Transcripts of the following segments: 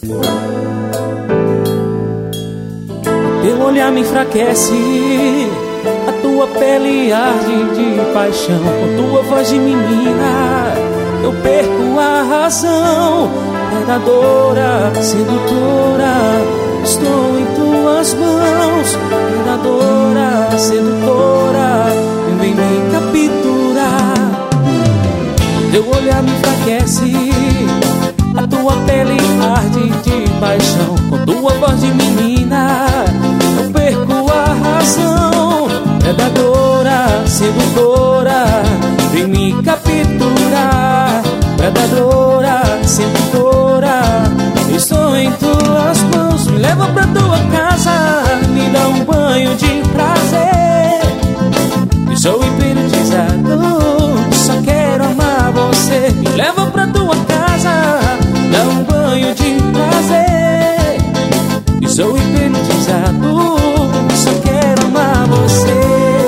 Teu olhar me enfraquece, a tua pele arde de paixão. Com tua voz de menina eu perco a razão. Predadora, sedutora, estou em tuas mãos. Predadora, sedutora, vem me capturar. Teu olhar me enfraquece, a tua pele arde de paixão. Com tua voz de menina eu perco a razão. Predadora, sedutora, vem me capturar. Predadora, sedutora, estou em tuas mãos. Me leva pra tua casa, me dá um banho de prazer. Estou hipnotizado, só quero amar você. Me leva pra tua casa, dá um banho de prazer. Estou hipnotizado, só quero amar você.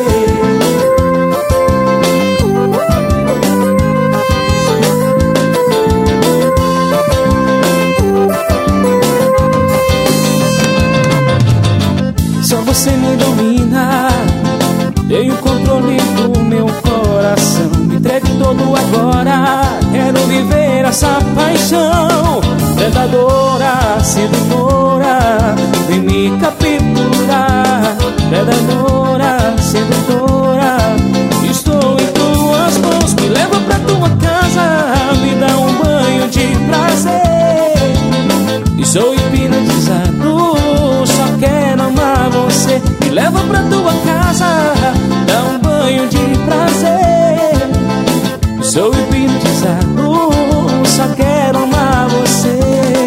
Só você me domina, tenho controle do meu coração. Me entregue todo agora, quero viver essa paixão. Predadora, sedutora, vem me capturar. Predadora, sedutora, estou em tuas mãos. Me leva pra tua casa, me dá um banho de prazer. Estou hipnotizado, só quero amar você. Me leva pra tua casa, dá um banho de prazer. Estou hipnotizado, só quero amar você.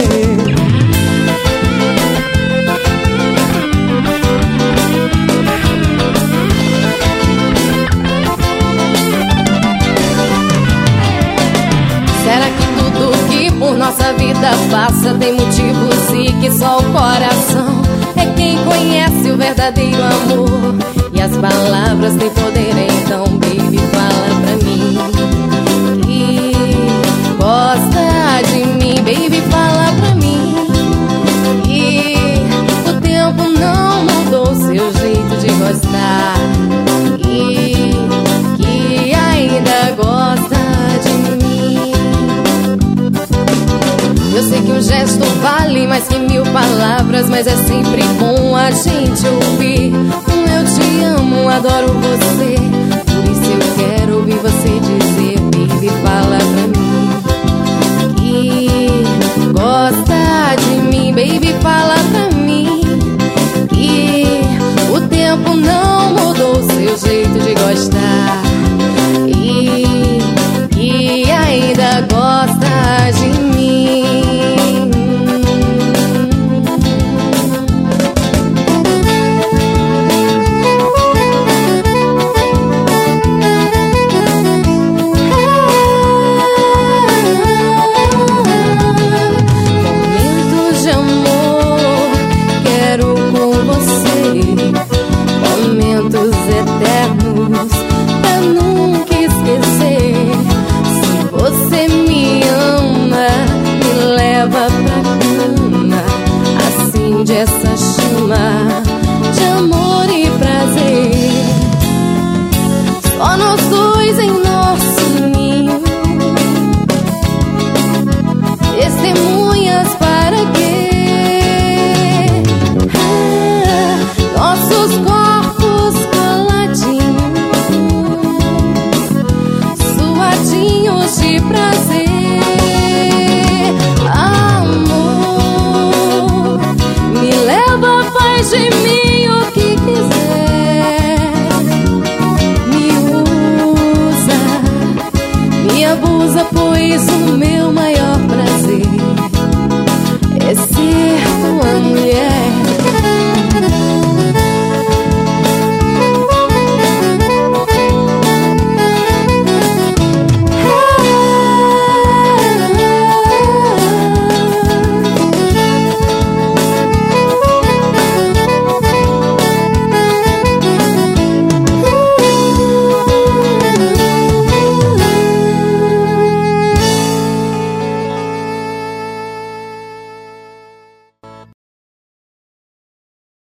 Será que tudo que por nossa vida passa tem motivos e que só o coração é quem conhece o verdadeiro amor? E as palavras têm poder, então baby, fala pra mim que gosta de mim. Baby, fala pra mim que o tempo não mudou seu jeito de gostar e que ainda gosta de mim. Eu sei que um gesto vale mais que 1000 palavras, mas é sempre bom a gente ouvir eu te amo, adoro você. Por isso eu quero ouvir você dizer, baby, fala pra mim que gosta de mim. Baby, fala pra mim que o tempo não mudou seu jeito de gostar e que ainda gosta de mim.